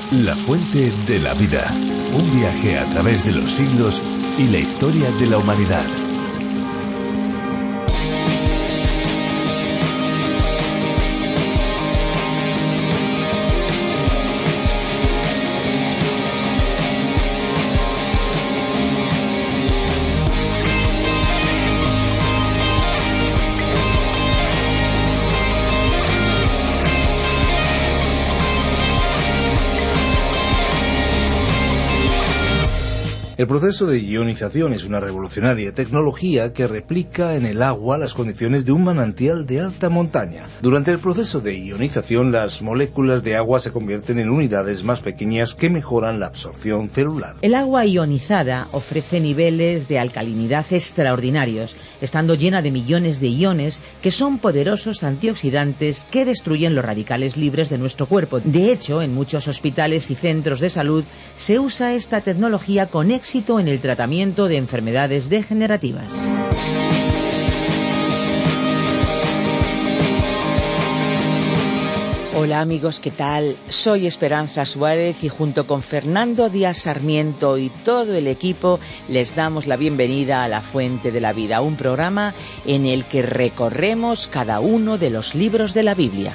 La fuente de la vida. Un viaje a través de los siglos y la historia de la humanidad. El proceso de ionización es una revolucionaria tecnología que replica en el agua las condiciones de un manantial de alta montaña. Durante el proceso de ionización, las moléculas de agua se convierten en unidades más pequeñas que mejoran la absorción celular. El agua ionizada ofrece niveles de alcalinidad extraordinarios, estando llena de millones de iones que son poderosos antioxidantes que destruyen los radicales libres de nuestro cuerpo. De hecho, en muchos hospitales y centros de salud se usa esta tecnología con éxito en el tratamiento de enfermedades degenerativas. Hola amigos, ¿qué tal? Soy Esperanza Suárez y junto con Fernando Díaz Sarmiento y todo el equipo les damos la bienvenida a La Fuente de la Vida, un programa en el que recorremos cada uno de los libros de la Biblia.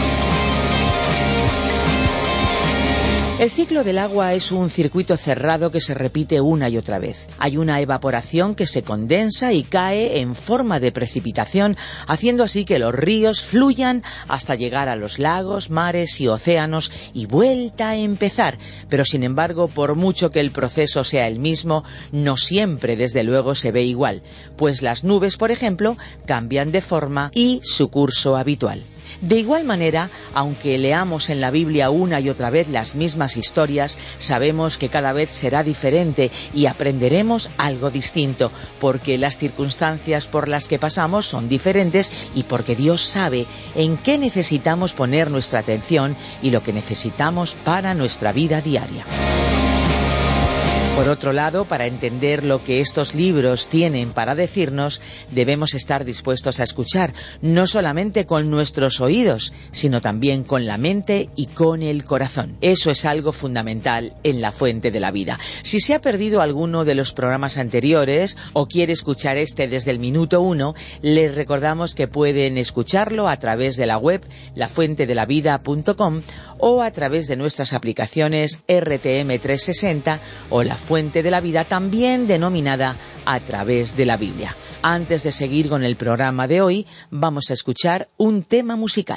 El ciclo del agua es un circuito cerrado que se repite una y otra vez. Hay una evaporación que se condensa y cae en forma de precipitación, haciendo así que los ríos fluyan hasta llegar a los lagos, mares y océanos y vuelta a empezar. Pero sin embargo, por mucho que el proceso sea el mismo, no siempre desde luego se ve igual, pues las nubes, por ejemplo, cambian de forma y su curso habitual. De igual manera, aunque leamos en la Biblia una y otra vez las mismas historias, sabemos que cada vez será diferente y aprenderemos algo distinto, porque las circunstancias por las que pasamos son diferentes y porque Dios sabe en qué necesitamos poner nuestra atención y lo que necesitamos para nuestra vida diaria. Por otro lado, para entender lo que estos libros tienen para decirnos, debemos estar dispuestos a escuchar, no solamente con nuestros oídos, sino también con la mente y con el corazón. Eso es algo fundamental en La Fuente de la Vida. Si se ha perdido alguno de los programas anteriores o quiere escuchar este desde el minuto 1, les recordamos que pueden escucharlo a través de la web lafuentedelavida.com o a través de nuestras aplicaciones RTM360 o La Fuente de la Vida, también denominada A Través de la Biblia. Antes de seguir con el programa de hoy, vamos a escuchar un tema musical.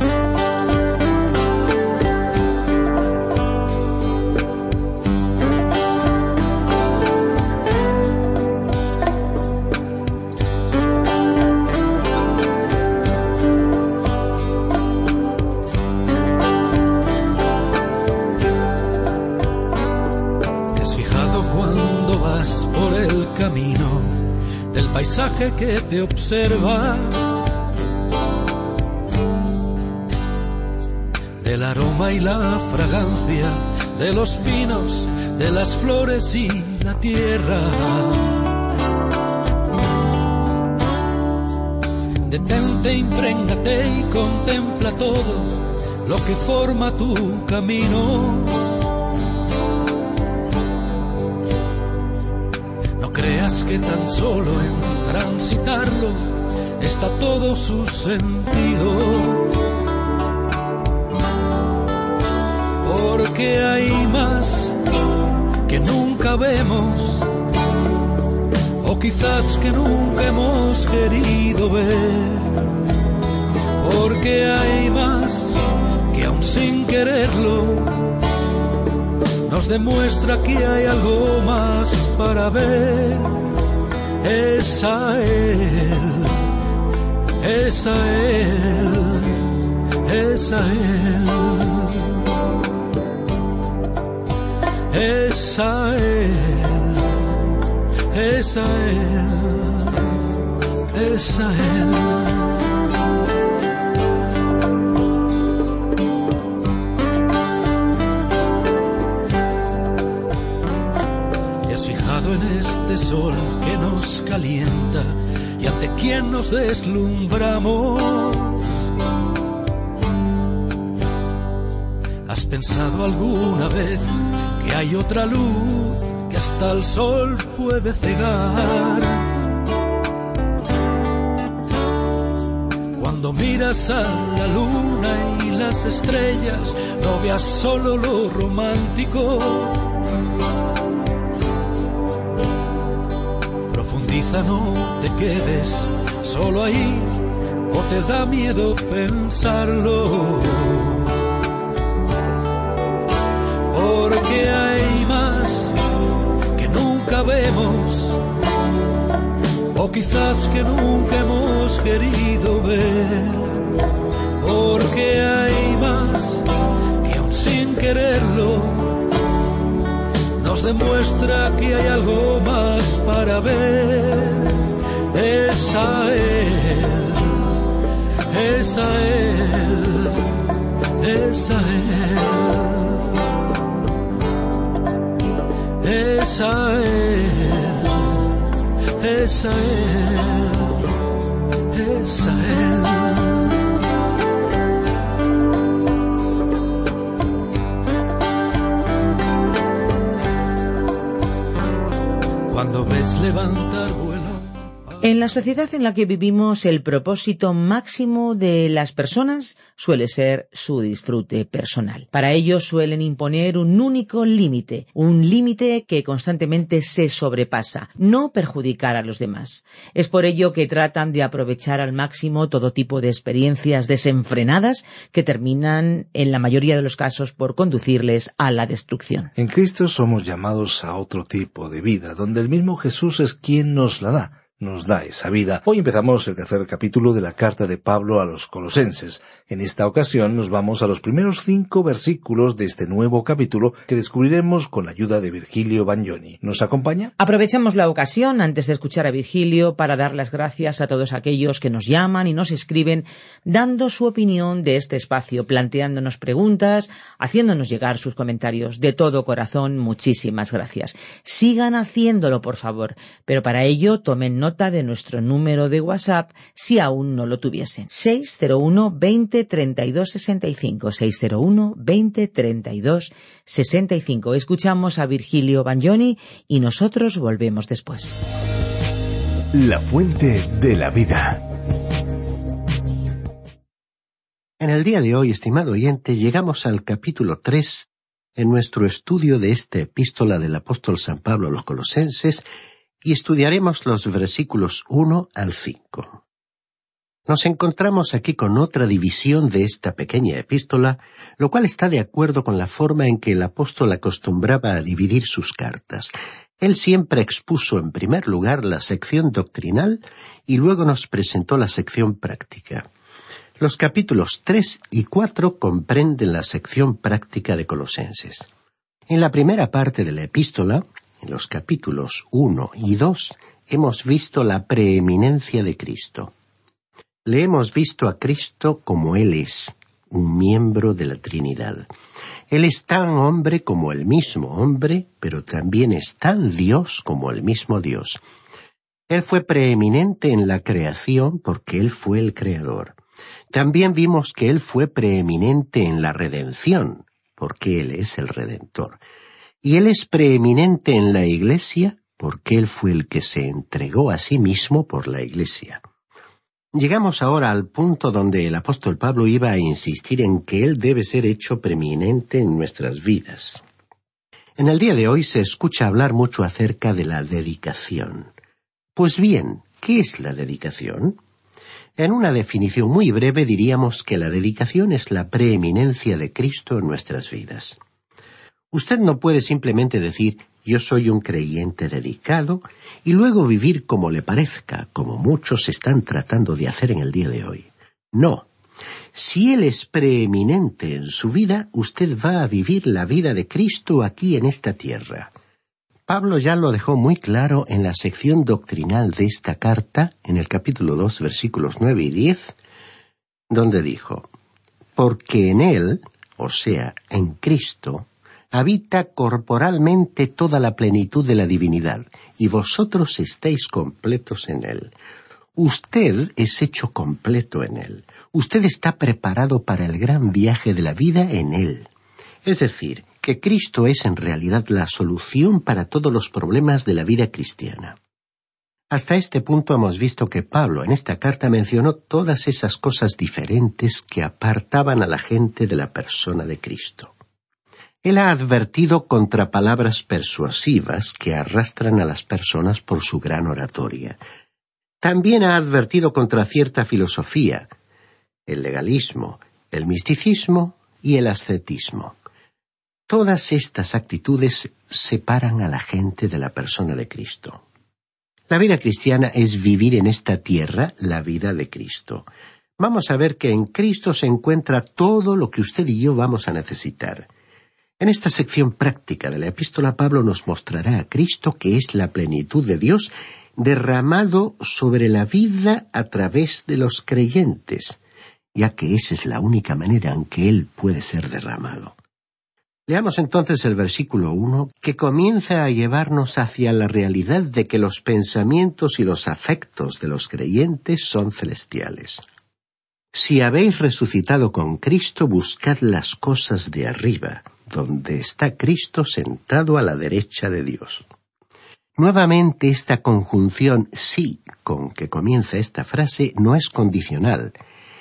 Paisaje que te observa, del aroma y la fragancia de los pinos, de las flores y la tierra. Detente, imprégnate y contempla todo lo que forma tu camino. Creas que tan solo en transitarlo está todo su sentido, porque hay más que nunca vemos, o quizás que nunca hemos querido ver, porque hay más que aún sin quererlo nos demuestra que hay algo más para ver. Es a Él, es a Él, es a Él, es a Él, es a Él, es a Él. En este sol que nos calienta y ante quien nos deslumbramos, ¿Has pensado alguna vez que hay otra luz que hasta el sol puede cegar? Cuando miras a la luna y las estrellas, no veas solo lo romántico. Profundiza, no te quedes solo ahí, o te da miedo pensarlo. Porque hay más que nunca vemos, o quizás que nunca hemos querido ver. Porque hay más que aún sin quererlo nos demuestra que hay algo más para ver. Es a Él, es a Él, es a Él. Es a Él, es a Él, es a Él. Cuando ves levantar vuelo. En la sociedad en la que vivimos, el propósito máximo de las personas suele ser su disfrute personal. Para ello suelen imponer un único límite, un límite que constantemente se sobrepasa, no perjudicar a los demás. Es por ello que tratan de aprovechar al máximo todo tipo de experiencias desenfrenadas que terminan, en la mayoría de los casos, por conducirles a la destrucción. En Cristo somos llamados a otro tipo de vida, donde el mismo Jesús es quien nos la da. Nos da esa vida. Hoy empezamos el tercer capítulo de la carta de Pablo a los Colosenses. En esta ocasión nos vamos a los primeros 5 versículos de este nuevo capítulo que descubriremos con la ayuda de Virgilio Bagnoni. ¿Nos acompaña? Aprovechamos la ocasión, antes de escuchar a Virgilio, para dar las gracias a todos aquellos que nos llaman y nos escriben, dando su opinión de este espacio, planteándonos preguntas, haciéndonos llegar sus comentarios. De todo corazón, muchísimas gracias. Sigan haciéndolo, por favor, pero para ello tomen nota de nuestro número de WhatsApp si aún no lo tuviesen. 601 20 32 65. 601 20 32 65. Escuchamos a Virgilio Bagnoni y nosotros volvemos después. La fuente de la vida. En el día de hoy, estimado oyente, llegamos al capítulo 3 en nuestro estudio de esta epístola del apóstol San Pablo a los Colosenses, y estudiaremos los versículos 1 al 5. Nos encontramos aquí con otra división de esta pequeña epístola, lo cual está de acuerdo con la forma en que el apóstol acostumbraba a dividir sus cartas. Él siempre expuso en primer lugar la sección doctrinal y luego nos presentó la sección práctica. Los capítulos 3 y 4 comprenden la sección práctica de Colosenses. En la primera parte de la epístola, en los capítulos 1 y 2, hemos visto la preeminencia de Cristo. Le hemos visto a Cristo como Él es, un miembro de la Trinidad. Él es tan hombre como el mismo hombre, pero también es tan Dios como el mismo Dios. Él fue preeminente en la creación porque Él fue el Creador. También vimos que Él fue preeminente en la redención, porque Él es el Redentor. Y Él es preeminente en la Iglesia porque Él fue el que se entregó a sí mismo por la Iglesia. Llegamos ahora al punto donde el apóstol Pablo iba a insistir en que Él debe ser hecho preeminente en nuestras vidas. En el día de hoy se escucha hablar mucho acerca de la dedicación. Pues bien, ¿qué es la dedicación? En una definición muy breve diríamos que la dedicación es la preeminencia de Cristo en nuestras vidas. Usted no puede simplemente decir, yo soy un creyente dedicado, y luego vivir como le parezca, como muchos están tratando de hacer en el día de hoy. No. Si Él es preeminente en su vida, usted va a vivir la vida de Cristo aquí en esta tierra. Pablo ya lo dejó muy claro en la sección doctrinal de esta carta, en el capítulo 2, versículos 9 y 10, donde dijo, porque en Él, o sea, en Cristo, habita corporalmente toda la plenitud de la divinidad, y vosotros estáis completos en Él. Usted es hecho completo en Él. Usted está preparado para el gran viaje de la vida en Él. Es decir, que Cristo es en realidad la solución para todos los problemas de la vida cristiana. Hasta este punto hemos visto que Pablo en esta carta mencionó todas esas cosas diferentes que apartaban a la gente de la persona de Cristo. Él ha advertido contra palabras persuasivas que arrastran a las personas por su gran oratoria. También ha advertido contra cierta filosofía, el legalismo, el misticismo y el ascetismo. Todas estas actitudes separan a la gente de la persona de Cristo. La vida cristiana es vivir en esta tierra la vida de Cristo. Vamos a ver que en Cristo se encuentra todo lo que usted y yo vamos a necesitar. En esta sección práctica de la epístola, Pablo nos mostrará a Cristo, que es la plenitud de Dios, derramado sobre la vida a través de los creyentes, ya que esa es la única manera en que Él puede ser derramado. Leamos entonces el versículo 1, que comienza a llevarnos hacia la realidad de que los pensamientos y los afectos de los creyentes son celestiales. Si habéis resucitado con Cristo, buscad las cosas de arriba, donde está Cristo sentado a la derecha de Dios. Nuevamente, esta conjunción sí con que comienza esta frase no es condicional.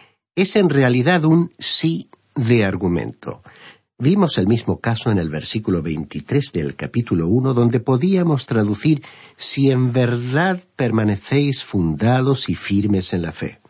Es en realidad un sí de argumento. Vimos el mismo caso en el versículo 23 del capítulo 1, donde podíamos traducir «si en verdad permanecéis fundados y firmes en la fe».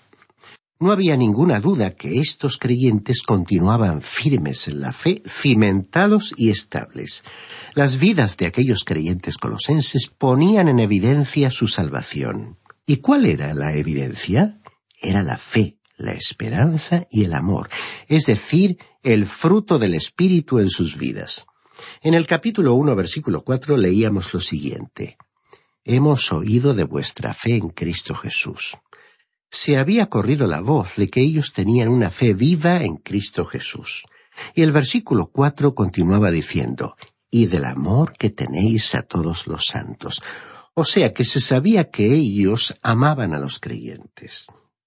No había ninguna duda que estos creyentes continuaban firmes en la fe, cimentados y estables. Las vidas de aquellos creyentes colosenses ponían en evidencia su salvación. ¿Y cuál era la evidencia? Era la fe, la esperanza y el amor, es decir, el fruto del Espíritu en sus vidas. En el capítulo 1, versículo 4, leíamos lo siguiente: «Hemos oído de vuestra fe en Cristo Jesús». Se había corrido la voz de que ellos tenían una fe viva en Cristo Jesús. Y el versículo 4 continuaba diciendo: «y del amor que tenéis a todos los santos». O sea que se sabía que ellos amaban a los creyentes.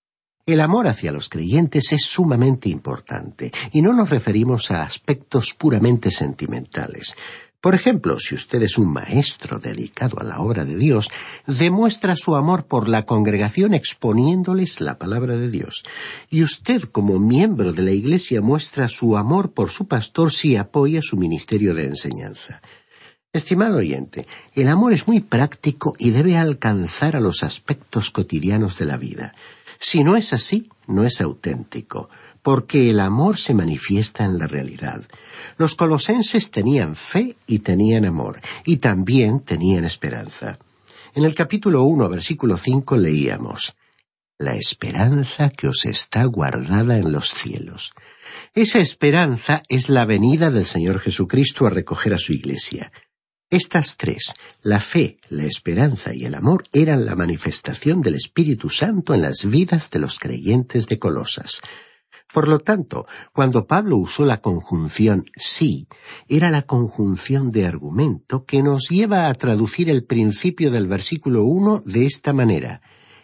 El amor hacia los creyentes es sumamente importante, y no nos referimos a aspectos puramente sentimentales. Por ejemplo, si usted es un maestro dedicado a la obra de Dios, demuestra su amor por la congregación exponiéndoles la palabra de Dios. Y usted, como miembro de la Iglesia, muestra su amor por su pastor si apoya su ministerio de enseñanza. Estimado oyente, el amor es muy práctico y debe alcanzar a los aspectos cotidianos de la vida. Si no es así, no es auténtico, porque el amor se manifiesta en la realidad. Los colosenses tenían fe y tenían amor, y también tenían esperanza. En el capítulo 1, versículo 5 leíamos: «La esperanza que os está guardada en los cielos». Esa esperanza es la venida del Señor Jesucristo a recoger a su Iglesia. Estas tres, la fe, la esperanza y el amor, eran la manifestación del Espíritu Santo en las vidas de los creyentes de Colosas. Por lo tanto, cuando Pablo usó la conjunción sí, era la conjunción de argumento que nos lleva a traducir el principio del versículo 1 de esta manera: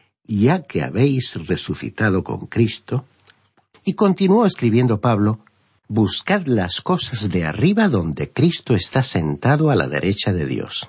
«ya que habéis resucitado con Cristo». Y continuó escribiendo Pablo: «buscad las cosas de arriba donde Cristo está sentado a la derecha de Dios».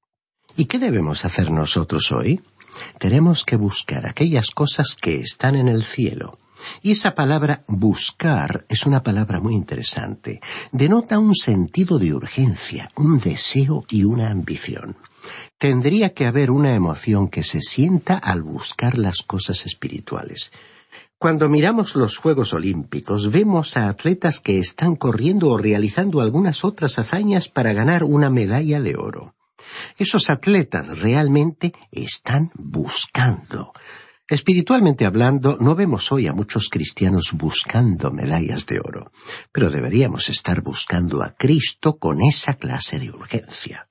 ¿Y qué debemos hacer nosotros hoy? Tenemos que buscar aquellas cosas que están en el cielo. Y esa palabra buscar es una palabra muy interesante. Denota un sentido de urgencia, un deseo y una ambición. Tendría que haber una emoción que se sienta al buscar las cosas espirituales. Cuando miramos los Juegos Olímpicos, vemos a atletas que están corriendo o realizando algunas otras hazañas para ganar una medalla de oro. Esos atletas realmente están buscando. Espiritualmente hablando, no vemos hoy a muchos cristianos buscando medallas de oro, pero deberíamos estar buscando a Cristo con esa clase de urgencia.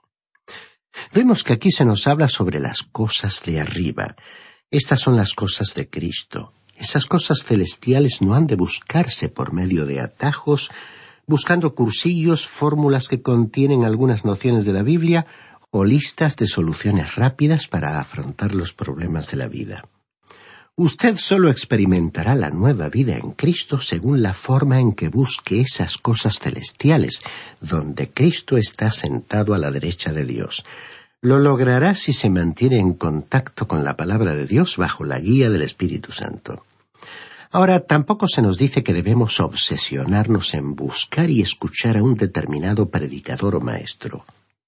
Vemos que aquí se nos habla sobre las cosas de arriba. Estas son las cosas de Cristo. Esas cosas celestiales no han de buscarse por medio de atajos, buscando cursillos, fórmulas que contienen algunas nociones de la Biblia o listas de soluciones rápidas para afrontar los problemas de la vida. Usted solo experimentará la nueva vida en Cristo según la forma en que busque esas cosas celestiales, donde Cristo está sentado a la derecha de Dios. Lo logrará si se mantiene en contacto con la palabra de Dios bajo la guía del Espíritu Santo. Ahora, tampoco se nos dice que debemos obsesionarnos en buscar y escuchar a un determinado predicador o maestro.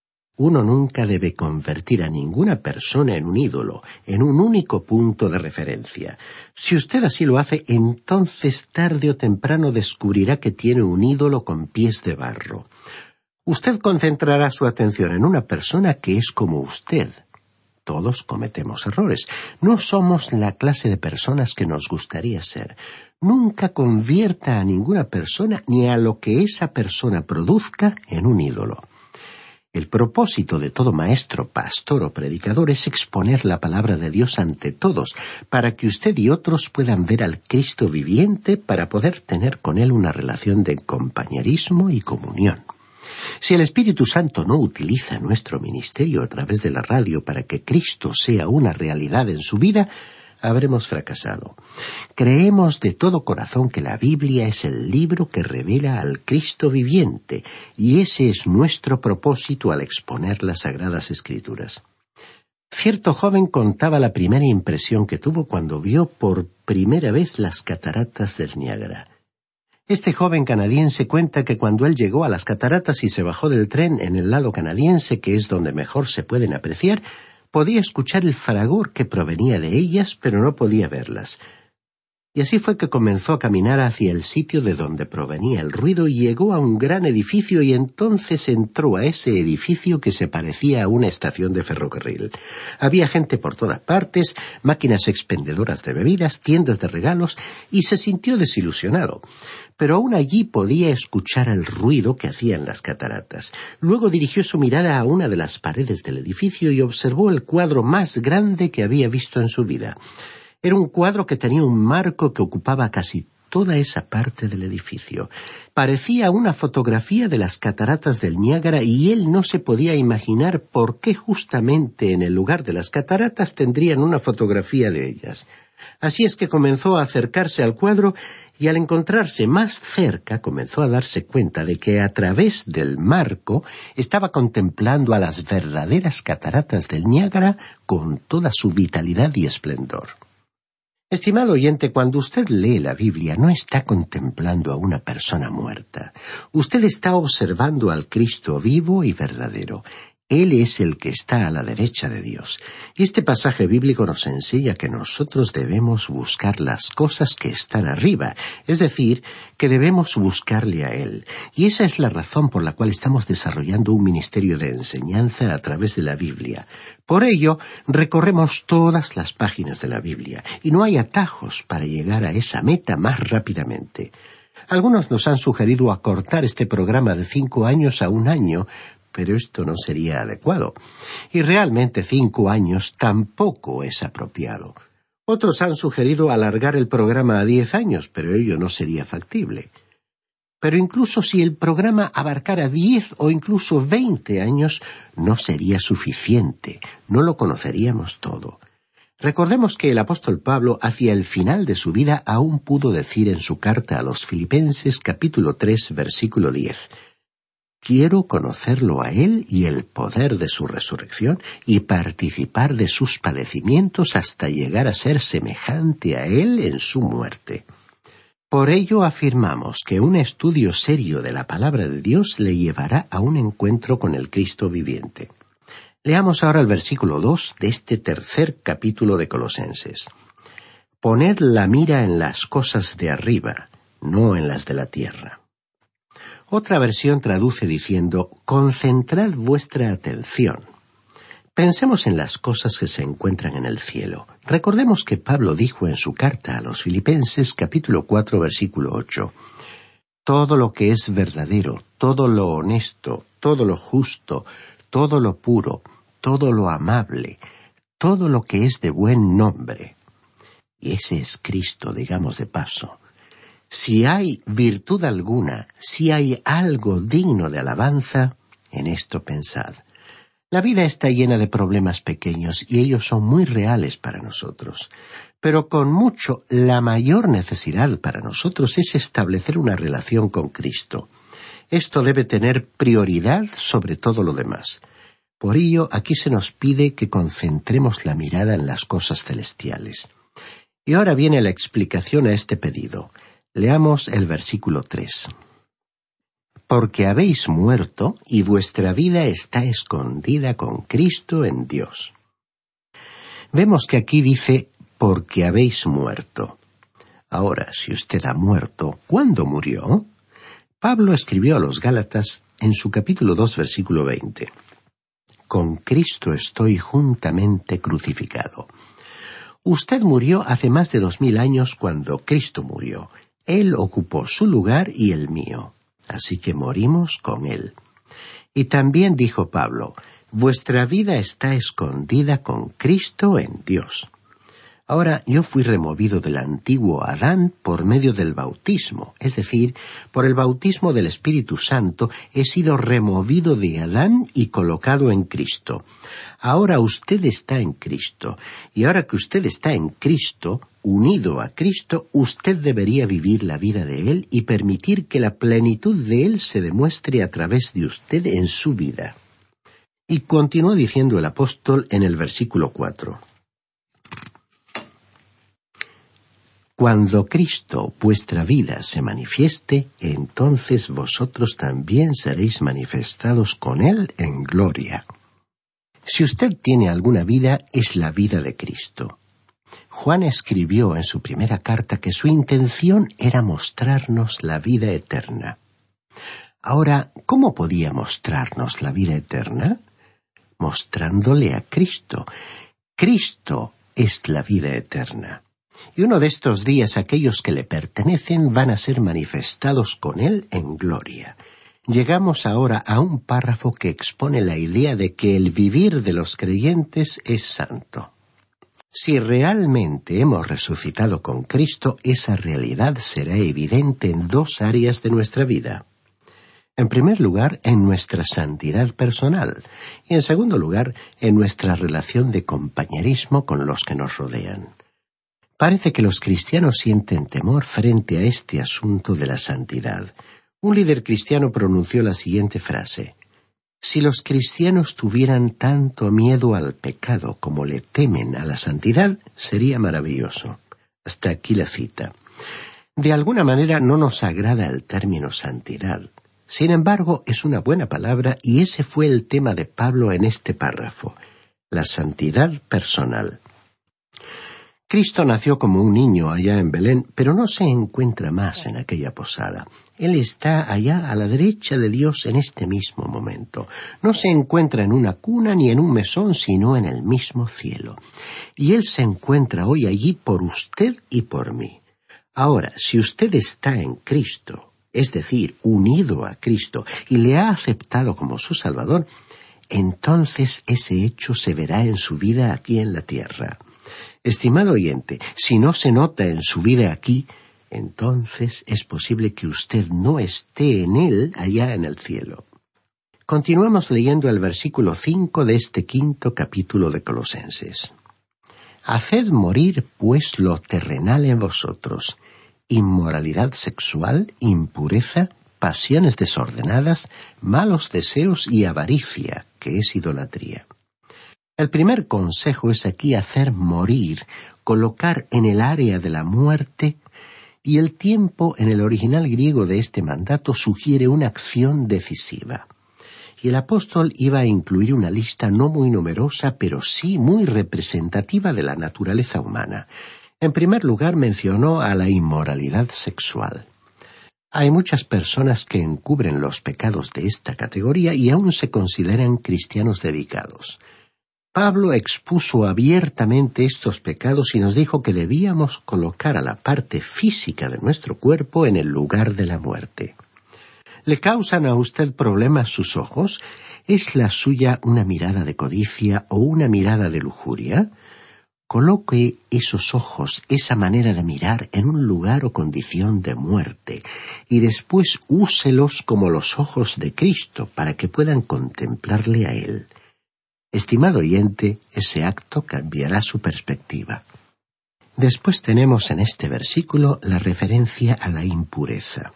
Uno nunca debe convertir a ninguna persona en un ídolo, en un único punto de referencia. Si usted así lo hace, entonces tarde o temprano descubrirá que tiene un ídolo con pies de barro. Usted concentrará su atención en una persona que es como usted. Todos cometemos errores. No somos la clase de personas que nos gustaría ser. Nunca convierta a ninguna persona ni a lo que esa persona produzca en un ídolo. El propósito de todo maestro, pastor o predicador es exponer la palabra de Dios ante todos, para que usted y otros puedan ver al Cristo viviente para poder tener con él una relación de compañerismo y comunión. Si el Espíritu Santo no utiliza nuestro ministerio a través de la radio para que Cristo sea una realidad en su vida, habremos fracasado. Creemos de todo corazón que la Biblia es el libro que revela al Cristo viviente, y ese es nuestro propósito al exponer las Sagradas Escrituras. Cierto joven contaba la primera impresión que tuvo cuando vio por primera vez las cataratas del Niágara. Este joven canadiense cuenta que cuando él llegó a las cataratas y se bajó del tren en el lado canadiense, que es donde mejor se pueden apreciar, podía escuchar el fragor que provenía de ellas, pero no podía verlas. Y así fue que comenzó a caminar hacia el sitio de donde provenía el ruido y llegó a un gran edificio, y entonces entró a ese edificio que se parecía a una estación de ferrocarril. Había gente por todas partes, máquinas expendedoras de bebidas, tiendas de regalos, y se sintió desilusionado. Pero aún allí podía escuchar el ruido que hacían las cataratas. Luego dirigió su mirada a una de las paredes del edificio y observó el cuadro más grande que había visto en su vida. Era un cuadro que tenía un marco que ocupaba casi toda esa parte del edificio. Parecía una fotografía de las cataratas del Niágara, y él no se podía imaginar por qué justamente en el lugar de las cataratas tendrían una fotografía de ellas. Así es que comenzó a acercarse al cuadro, y al encontrarse más cerca comenzó a darse cuenta de que a través del marco estaba contemplando a las verdaderas cataratas del Niágara con toda su vitalidad y esplendor. Estimado oyente, cuando usted lee la Biblia no está contemplando a una persona muerta. Usted está observando al Cristo vivo y verdadero. Él es el que está a la derecha de Dios. Este pasaje bíblico nos enseña que nosotros debemos buscar las cosas que están arriba, es decir, que debemos buscarle a Él. Y esa es la razón por la cual estamos desarrollando un ministerio de enseñanza a través de la Biblia. Por ello, recorremos todas las páginas de la Biblia, y no hay atajos para llegar a esa meta más rápidamente. Algunos nos han sugerido acortar este programa de 5 años a 1 año, pero esto no sería adecuado. Y realmente 5 años tampoco es apropiado. Otros han sugerido alargar el programa a 10 años, pero ello no sería factible. Pero incluso si el programa abarcara 10 o incluso 20 años, no sería suficiente. No lo conoceríamos todo. Recordemos que el apóstol Pablo, hacia el final de su vida, aún pudo decir en su carta a los Filipenses, capítulo 3, versículo 10: «Quiero conocerlo a Él y el poder de su resurrección, y participar de sus padecimientos hasta llegar a ser semejante a Él en su muerte». Por ello afirmamos que un estudio serio de la palabra de Dios le llevará a un encuentro con el Cristo viviente. Leamos ahora el versículo 2 de este 3er capítulo de Colosenses. «Poned la mira en las cosas de arriba, no en las de la tierra». Otra versión traduce diciendo: «Concentrad vuestra atención». Pensemos en las cosas que se encuentran en el cielo. Recordemos que Pablo dijo en su carta a los Filipenses, capítulo 4, versículo 8: «Todo lo que es verdadero, todo lo honesto, todo lo justo, todo lo puro, todo lo amable, todo lo que es de buen nombre». Y ese es Cristo, digamos de paso. Si hay virtud alguna, si hay algo digno de alabanza, en esto pensad. La vida está llena de problemas pequeños y ellos son muy reales para nosotros. Pero con mucho, la mayor necesidad para nosotros es establecer una relación con Cristo. Esto debe tener prioridad sobre todo lo demás. Por ello, aquí se nos pide que concentremos la mirada en las cosas celestiales. Y ahora viene la explicación a este pedido. Leamos el versículo 3. Porque habéis muerto y vuestra vida está escondida con Cristo en Dios. Vemos que aquí dice, porque habéis muerto. Ahora, si usted ha muerto, ¿cuándo murió? Pablo escribió a los Gálatas en su capítulo 2, versículo 20. Con Cristo estoy juntamente crucificado. Usted murió hace más de 2000 años cuando Cristo murió. Él ocupó su lugar y el mío. Así que morimos con Él. Y también dijo Pablo, vuestra vida está escondida con Cristo en Dios. Ahora yo fui removido del antiguo Adán por medio del bautismo, es decir, por el bautismo del Espíritu Santo he sido removido de Adán y colocado en Cristo. Ahora usted está en Cristo, y ahora que usted está en Cristo, unido a Cristo, usted debería vivir la vida de Él y permitir que la plenitud de Él se demuestre a través de usted en su vida. Y continuó diciendo el apóstol en el versículo 4. Cuando Cristo, vuestra vida, se manifieste, entonces vosotros también seréis manifestados con Él en gloria. Si usted tiene alguna vida, es la vida de Cristo. Juan escribió en su primera carta que su intención era mostrarnos la vida eterna. Ahora, ¿cómo podía mostrarnos la vida eterna? Mostrándole a Cristo. Cristo es la vida eterna. Y uno de estos días aquellos que le pertenecen van a ser manifestados con Él en gloria. Llegamos ahora a un párrafo que expone la idea de que el vivir de los creyentes es santo. Si realmente hemos resucitado con Cristo, esa realidad será evidente en dos áreas de nuestra vida. En primer lugar, en nuestra santidad personal, y en segundo lugar, en nuestra relación de compañerismo con los que nos rodean. Parece que los cristianos sienten temor frente a este asunto de la santidad. Un líder cristiano pronunció la siguiente frase: si los cristianos tuvieran tanto miedo al pecado como le temen a la santidad, sería maravilloso. Hasta aquí la cita. De alguna manera no nos agrada el término santidad. Sin embargo, es una buena palabra y ese fue el tema de Pablo en este párrafo: la santidad personal. Cristo nació como un niño allá en Belén, pero no se encuentra más en aquella posada. Él está allá a la derecha de Dios en este mismo momento. No se encuentra en una cuna ni en un mesón, sino en el mismo cielo. Y Él se encuentra hoy allí por usted y por mí. Ahora, si usted está en Cristo, es decir, unido a Cristo, y le ha aceptado como su Salvador, entonces ese hecho se verá en su vida aquí en la tierra. Estimado oyente, si no se nota en su vida aquí, entonces es posible que usted no esté en Él allá en el cielo. Continuamos leyendo el versículo 5 de este 5º capítulo de Colosenses. Haced morir, pues, lo terrenal en vosotros: inmoralidad sexual, impureza, pasiones desordenadas, malos deseos y avaricia, que es idolatría. El primer consejo es aquí hacer morir, colocar en el área de la muerte, y el tiempo en el original griego de este mandato sugiere una acción decisiva. Y el apóstol iba a incluir una lista no muy numerosa, pero sí muy representativa de la naturaleza humana. En primer lugar mencionó a la inmoralidad sexual. Hay muchas personas que encubren los pecados de esta categoría y aún se consideran cristianos dedicados. Pablo expuso abiertamente estos pecados y nos dijo que debíamos colocar a la parte física de nuestro cuerpo en el lugar de la muerte. ¿Le causan a usted problemas sus ojos? ¿Es la suya una mirada de codicia o una mirada de lujuria? Coloque esos ojos, esa manera de mirar, en un lugar o condición de muerte, y después úselos como los ojos de Cristo para que puedan contemplarle a Él. Estimado oyente, ese acto cambiará su perspectiva. Después tenemos en este versículo la referencia a la impureza.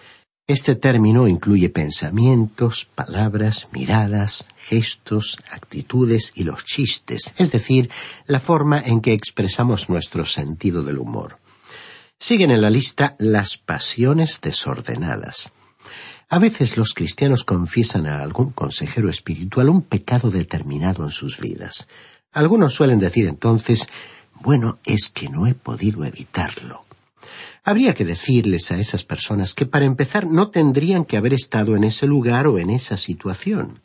Este término incluye pensamientos, palabras, miradas, gestos, actitudes y los chistes, es decir, la forma en que expresamos nuestro sentido del humor. Siguen en la lista las pasiones desordenadas. A veces los cristianos confiesan a algún consejero espiritual un pecado determinado en sus vidas. Algunos suelen decir entonces, bueno, es que no he podido evitarlo. Habría que decirles a esas personas que para empezar no tendrían que haber estado en ese lugar o en esa situación.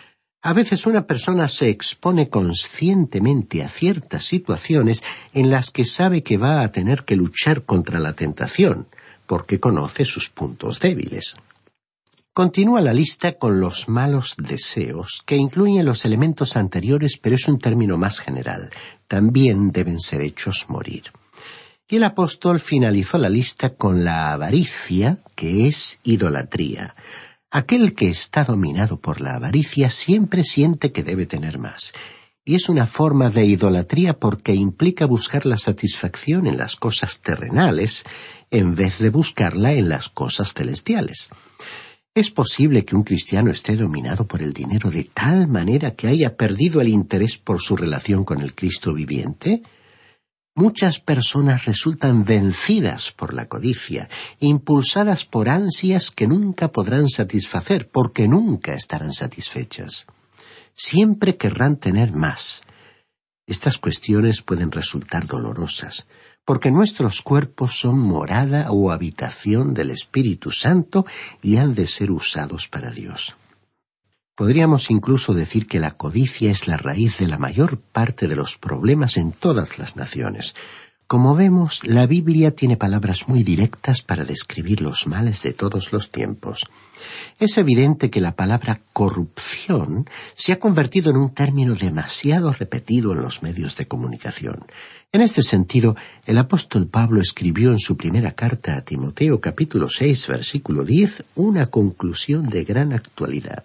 A veces una persona se expone conscientemente a ciertas situaciones en las que sabe que va a tener que luchar contra la tentación, porque conoce sus puntos débiles. Continúa la lista con los malos deseos, que incluyen los elementos anteriores, pero es un término más general. También deben ser hechos morir. Y el apóstol finalizó la lista con la avaricia, que es idolatría. Aquel que está dominado por la avaricia siempre siente que debe tener más. Y es una forma de idolatría porque implica buscar la satisfacción en las cosas terrenales en vez de buscarla en las cosas celestiales. ¿Es posible que un cristiano esté dominado por el dinero de tal manera que haya perdido el interés por su relación con el Cristo viviente? Muchas personas resultan vencidas por la codicia, impulsadas por ansias que nunca podrán satisfacer, porque nunca estarán satisfechas. Siempre querrán tener más. Estas cuestiones pueden resultar dolorosas, porque nuestros cuerpos son morada o habitación del Espíritu Santo y han de ser usados para Dios. Podríamos incluso decir que la codicia es la raíz de la mayor parte de los problemas en todas las naciones. Como vemos, la Biblia tiene palabras muy directas para describir los males de todos los tiempos. Es evidente que la palabra corrupción se ha convertido en un término demasiado repetido en los medios de comunicación. En este sentido, el apóstol Pablo escribió en su primera carta a Timoteo, capítulo 6, versículo 10, una conclusión de gran actualidad.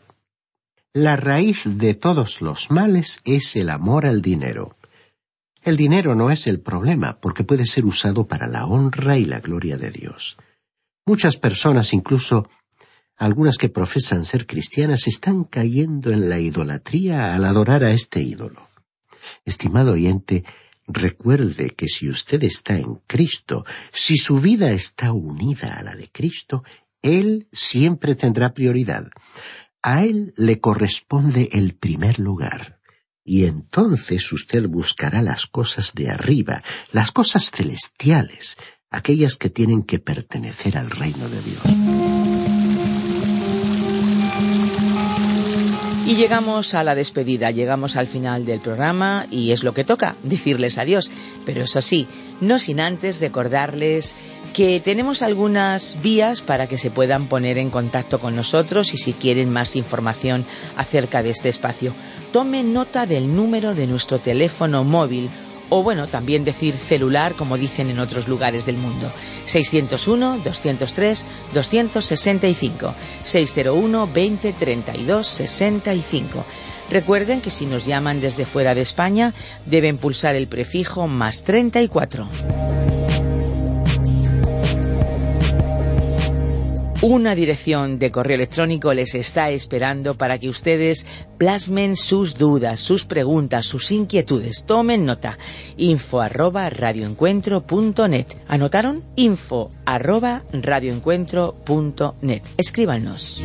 La raíz de todos los males es el amor al dinero. El dinero no es el problema, porque puede ser usado para la honra y la gloria de Dios. Muchas personas, incluso algunas que profesan ser cristianas, están cayendo en la idolatría al adorar a este ídolo. Estimado oyente, recuerde que si usted está en Cristo, si su vida está unida a la de Cristo, Él siempre tendrá prioridad. A Él le corresponde el primer lugar, y entonces usted buscará las cosas de arriba, las cosas celestiales, aquellas que tienen que pertenecer al reino de Dios. Y llegamos a la despedida, llegamos al final del programa y es lo que toca, decirles adiós. Pero eso sí, no sin antes recordarles que tenemos algunas vías para que se puedan poner en contacto con nosotros y si quieren más información acerca de este espacio. Tomen nota del número de nuestro teléfono móvil o bueno, también decir celular como dicen en otros lugares del mundo. 601-203-265, 601-20-32-65. Recuerden que si nos llaman desde fuera de España deben pulsar el prefijo más 34. Una dirección de correo electrónico les está esperando para que ustedes plasmen sus dudas, sus preguntas, sus inquietudes. Tomen nota. info@radioencuentro.net. ¿Anotaron? info@radioencuentro.net. Escríbanos.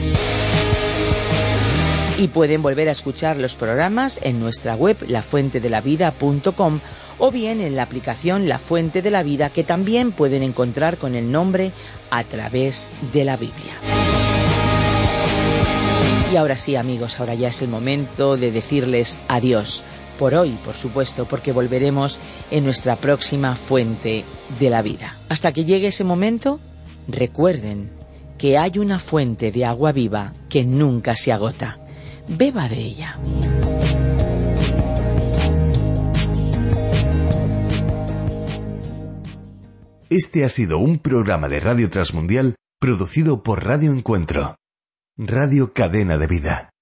Y pueden volver a escuchar los programas en nuestra web lafuentedelavida.com o bien en la aplicación La Fuente de la Vida, que también pueden encontrar con el nombre A Través de la Biblia. Y ahora sí, amigos, ahora ya es el momento de decirles adiós. Por hoy, por supuesto, porque volveremos en nuestra próxima Fuente de la Vida. Hasta que llegue ese momento, recuerden que hay una fuente de agua viva que nunca se agota. Beba de ella. Este ha sido un programa de Radio Transmundial producido por Radio Encuentro, Radio Cadena de Vida.